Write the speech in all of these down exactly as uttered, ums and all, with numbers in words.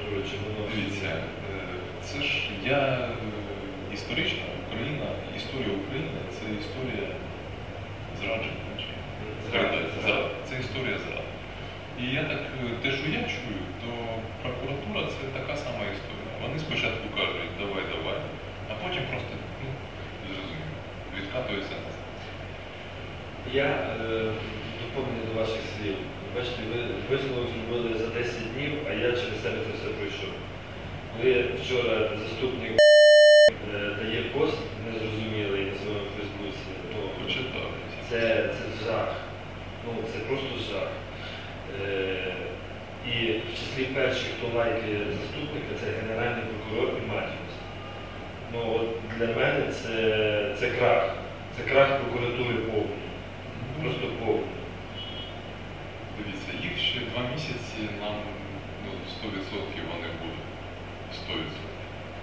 прокуратури, чи воно... Дивіться, це ж я історична Україна, історія України – це історія зрадження. Зрад. Це історія зрад. І я так, те, що я чую, то прокуратура – це така сама історія. Вони спочатку кажуть, давай, давай, а потім просто, ну, зрозуміло, відкатуються назад. Я е, доповню до ваших слів. Бачите, ви висновок зробили за десять днів, а я через себе це все пройшов. Ви вчора заступник е, дає пост незрозумілий на своєму Фейсбуці. Ну, Прочитав. Це, це жах. Ну, це просто жах. Е, і в числі перших, хто лайкає заступника, це Генеральний прокурор і Матіус. Ну, от для мене це, це крах. Це крах прокуратури повний. Просто повний. Дивіться, їх ще два місяці нам, ну, сто відсотків вони будуть. сто відсотків.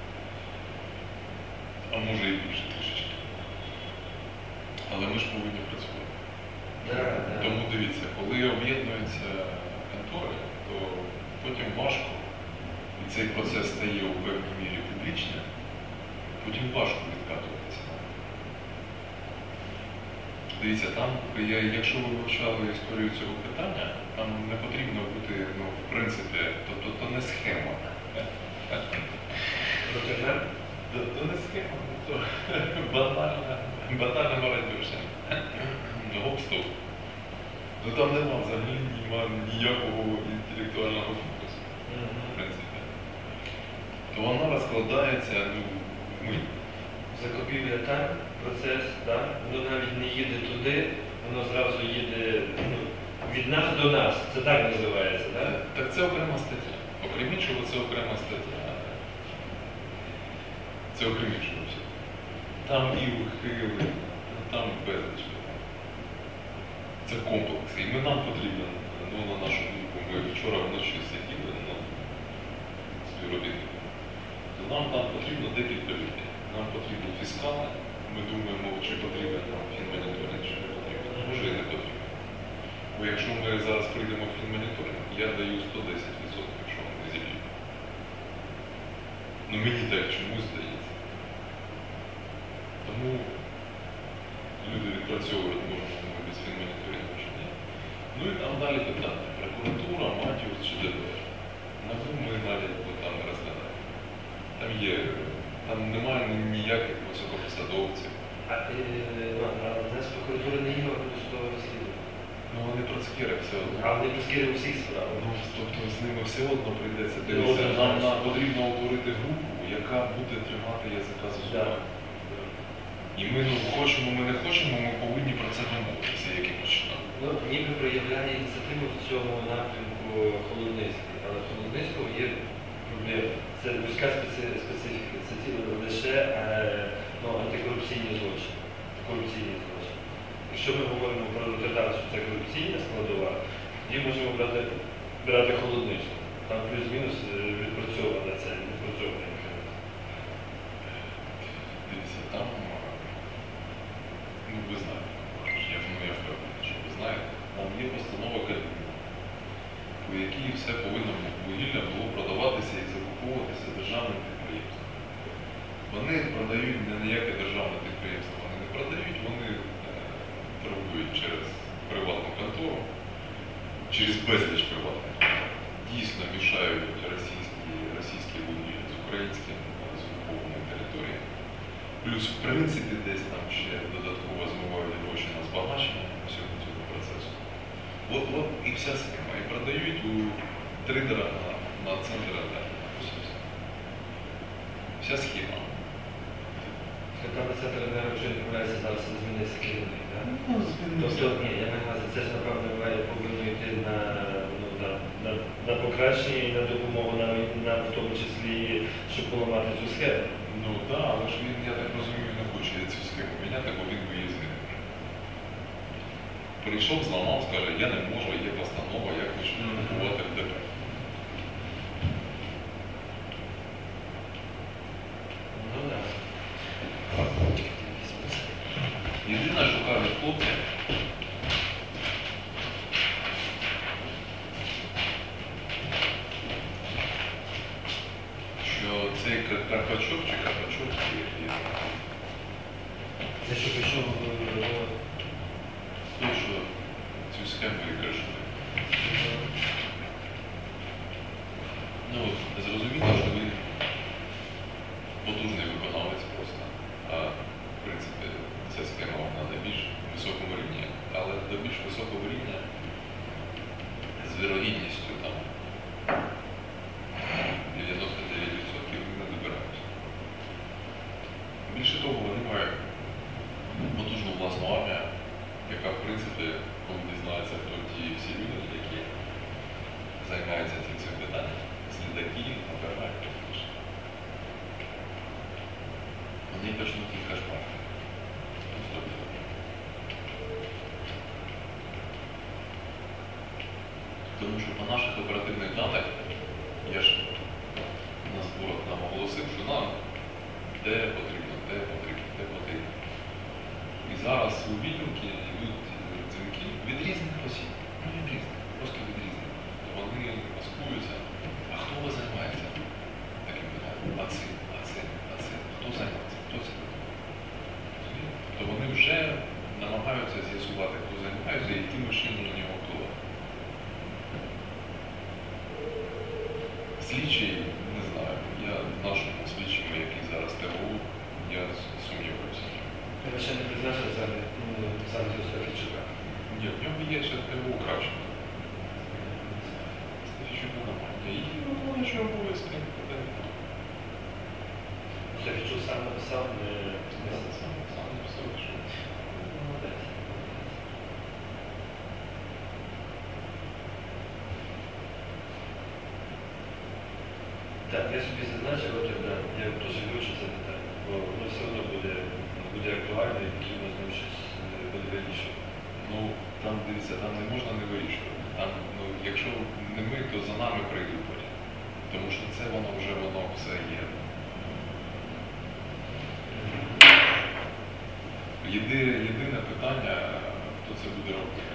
А може і більше трішечки. Але ми ж повинні працювати. Да, да. Тому дивіться, коли об'єднуються контори, то потім важко, і цей процес стає у певній мірі публічним, потім важко відкатуватися. Дивіться, там, якщо ви вивчали історію цього питання, там не потрібно бути, ну, в принципі, тобто то не схема. То, то не схема, то банальна, банальна молодежь. Гоп-стоп. Ну там нема взагалі ніякого інтелектуального фокусу, в принципі. То вона розкладається, ну, в мить. Закупівля так, процес, да? Воно навіть не їде туди, воно зразу їде, ну, від нас до нас. Це так називається, так? Да? Так це окрема стаття. Окрім іншого, це окрема стаття. Це окрім іншого все. Там і ухили, там безліч. Це комплекс. І ми нам потрібно, ну, на нашу думку, ми вчора вночі сиділи на співробітниками. То нам там потрібно декілька людей. Нам потрібні фіскали, ми думаємо, чи потрібен нам фінмоніторинг, чи не потрібен. Може і не потрібен. Бо якщо ми зараз прийдемо в фінмоніторинг, я даю сто десять відсотків, що вони зіб'ють. Ну мені так чомусь здається. Тому люди відпрацьовують, можемо ми без фінмоніторингу чи ні. Ну і там далі питання. Прокуратура, Матіус чи ДБР. НАБУ ми навіть там не розглядаємо. Там є, там немає ніяких високопосадовців. А, а в нас прокуратура не є органом судового розслідування. Ну вони процкіри все одно. А вони процкіри у всіх справах. Ну, тобто з ними все одно прийдеться дивитися. Нам, нам потрібно утворити групу, яка буде тримати язика за зубами. І ми, ну, хочемо, ми не хочемо, ми повинні про це домовитися якимось чином. Ну, ніби проявляє ініціативу в цьому напрямку Холодницький, але в Холодницького є проблема. Це вузька специфіка, це лише е, ну, антикорупційні злочини, корупційні злочини. Якщо ми говоримо про Роттердам, що це корупційна складова, тоді можемо брати, брати Холодницького. Там плюс-мінус відпрацьована це, відпрацьована інформація. Дивіться, там, ну ви знаєте, я, ну, я впевнений, що ви знаєте, там є постанова Кабміну, по якій все повинно вугілля було продаватися і закуповуватися державним підприємством. Вони продають не ніяке державне підприємство, вони не продають, вони е, торгують через приватну контору, через безліч приватних контор. Дійсно мішають російські, російські вугілля з українським з окупованої території. Плюс, в принципі, десь там ще додатково змивають гроші на збагачення всього цього процесу. От, от і вся схема. І продають у трейдера на, на центр АТ. Вся схема. Там центр АТ вже відмовляється зараз змінитися керівник, так? Ну, змінився. Тобто, ні, я маю на увазі, це ж, напевно, має повинно йти на, ну, на, на, на покращення і на допомогу нам, нам в тому числі, щоб поламати цю схему. Ну так, да, але ж він, я так розумію, не хоче цю схему міняти, бо він виїздив. Прийшов, зламав, скаже, я не можу, є постанова, я хочу купувати в ДБ. Ну так. Єдине, що кажуть хлопці, що цей Карпачов чи Карпачов, і- Це що пішов е, той, що цю схему і кришує. Ну, зрозуміло, що він потужний виконавець просто. А, в принципі, ця схема вона на більш високому рівні, але до більш високого рівня з вірогідністю там дев'яносто дев'ять відсотків не добираються. Більше того, вони мають потужну власну армію, яка, в принципі, коли дізнається, хто ті всі люди, які займаються цим цим питанням, слідаки, набирають. Вони почнуть їх кошмар. Тому що по наших оперативних даних, я ж на зборах нам оголосив, що нам де потрібно, де потрібно, де потрібно. І зараз у відділки йдуть дзвінки від різних осіб. Ну, від різних, просто від різних. Вони маскуються. А хто ви займається таким питанням? А цим, а цим, а цим. Хто займається? Хто це? То вони вже намагаються з'ясувати, хто займається і яким чином на нього впливає. Слідчий, не знаю, я нашому слідчому, який зараз ТВУ, я сумніваюся. ви ще не призначили саме саме цього Стефічука? Ні, в нього є ще ТВУ краще. Стефічука нормально. І виконуючий обов'язки. Стефічук сам написав, не Я сам сам написав, що молодець. Так, я собі зазначив, от, да, я теж вивчу це питання, бо воно все одно буде, буде актуально і потрібно з ним щось е, буде вирішувати. ну, там, дивіться, там не можна не вирішувати. Там, ну, якщо не ми, то за нами прийдуть потім. Тому що це воно вже воно все є. Єди, єдине питання, хто це буде робити.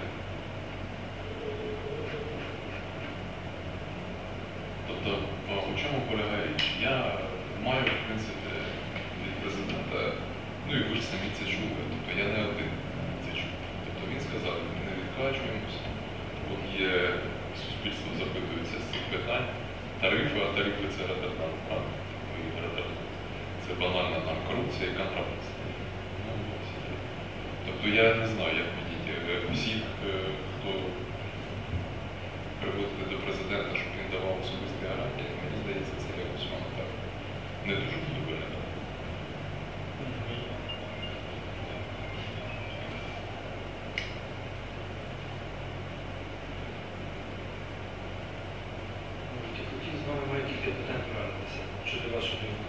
Тобто, у чому полягає річ? Я маю, в принципі, від президента, ну і ви ж самі це чули, тобто я не один це чув. Тобто він сказав, ми не відкачуємося, от є суспільство запитується з цих питань. Тарифи, а тарифи це Роттердам, правда? Це банальна нам корупція і контрабас. Ну, ось. Тобто я не знаю, як мені всіх, хто приводити до президента, щоб він давав особисті гарантії, мені здається, це якось воно так не дуже буде виглядати. Я хотів з вами маю кілька питань порадитися щодо вашого думку.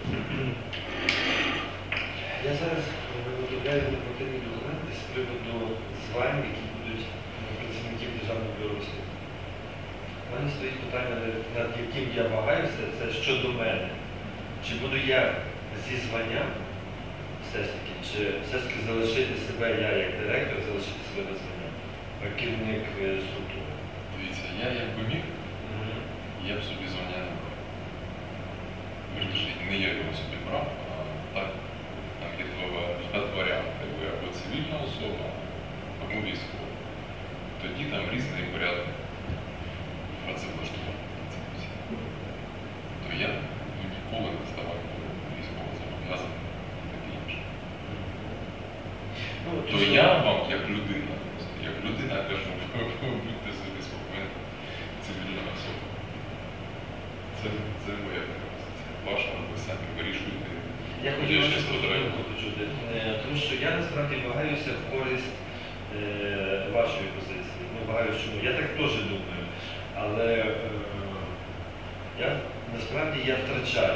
Я зараз виготовляю нормативні документи з приводу звань, які будуть працівників Державного бюро розслідувань. У мене стоїть питання, над яким я вагаюся, це щодо мене. Чи буду я зі званням все ж таки, чи все ж таки залишити себе, я як директор, залишити себе без звання, як керівник е, структури. Дивіться, я якби міг, я б собі звання не брав. Вірніше, не я його собі брав, а так, там є два, два варіанти. Ви або цивільна особа, або військова. Тоді там різний порядок працевлаштування. То я ну, ніколи не ставав військово зобов'язаним і таке інше. Ну, То я вам, як людина, просто, як людина кажу, будьте собі спокійні, цивільна особа. Це, це моя пропозиція. Ваша, ви самі вирішуєте. Я хотів ще ще сподобаю. почути, Е, тому що я насправді вагаюся в користь е, вашої позиції. Ну, вагаюся, чому. Я так теж думаю. Але е, я насправді я втрачаю.